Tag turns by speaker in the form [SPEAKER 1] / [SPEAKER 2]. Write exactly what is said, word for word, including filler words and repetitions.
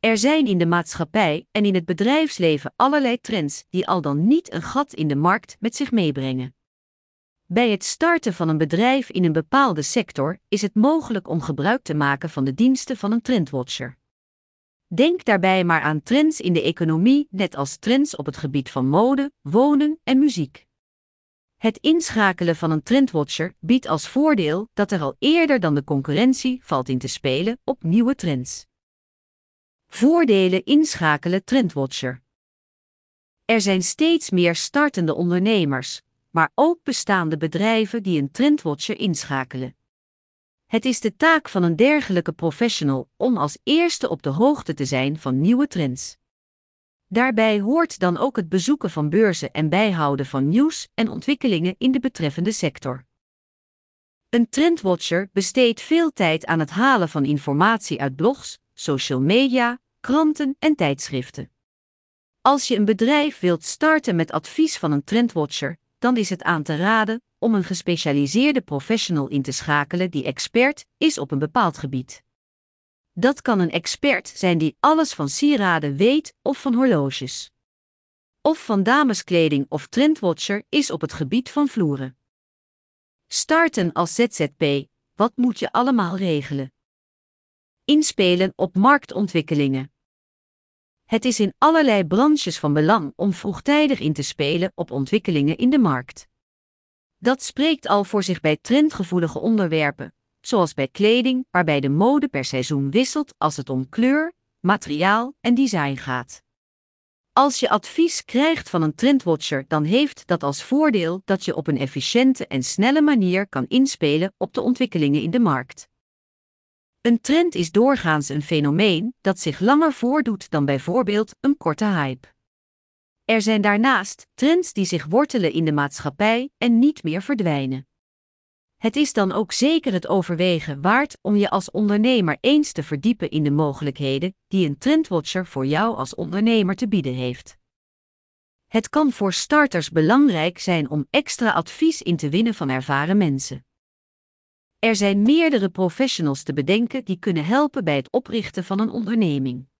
[SPEAKER 1] Er zijn in de maatschappij en in het bedrijfsleven allerlei trends die al dan niet een gat in de markt met zich meebrengen. Bij het starten van een bedrijf in een bepaalde sector is het mogelijk om gebruik te maken van de diensten van een trendwatcher. Denk daarbij maar aan trends in de economie, net als trends op het gebied van mode, wonen en muziek. Het inschakelen van een trendwatcher biedt als voordeel dat er al eerder dan de concurrentie valt in te spelen op nieuwe trends. Voordelen inschakelen trendwatcher. Er zijn steeds meer startende ondernemers, maar ook bestaande bedrijven die een trendwatcher inschakelen. Het is de taak van een dergelijke professional om als eerste op de hoogte te zijn van nieuwe trends. Daarbij hoort dan ook het bezoeken van beurzen en bijhouden van nieuws en ontwikkelingen in de betreffende sector. Een trendwatcher besteedt veel tijd aan het halen van informatie uit blogs, social media, kranten en tijdschriften. Als je een bedrijf wilt starten met advies van een trendwatcher, dan is het aan te raden om een gespecialiseerde professional in te schakelen die expert is op een bepaald gebied. Dat kan een expert zijn die alles van sieraden weet of van horloges. Of van dameskleding of trendwatcher is op het gebied van vloeren. Starten als Z Z P, wat moet je allemaal regelen? Inspelen op marktontwikkelingen. Het is in allerlei branches van belang om vroegtijdig in te spelen op ontwikkelingen in de markt. Dat spreekt al voor zich bij trendgevoelige onderwerpen, zoals bij kleding, waarbij de mode per seizoen wisselt als het om kleur, materiaal en design gaat. Als je advies krijgt van een trendwatcher, dan heeft dat als voordeel dat je op een efficiënte en snelle manier kan inspelen op de ontwikkelingen in de markt. Een trend is doorgaans een fenomeen dat zich langer voordoet dan bijvoorbeeld een korte hype. Er zijn daarnaast trends die zich wortelen in de maatschappij en niet meer verdwijnen. Het is dan ook zeker het overwegen waard om je als ondernemer eens te verdiepen in de mogelijkheden die een trendwatcher voor jou als ondernemer te bieden heeft. Het kan voor starters belangrijk zijn om extra advies in te winnen van ervaren mensen. Er zijn meerdere professionals te bedenken die kunnen helpen bij het oprichten van een onderneming.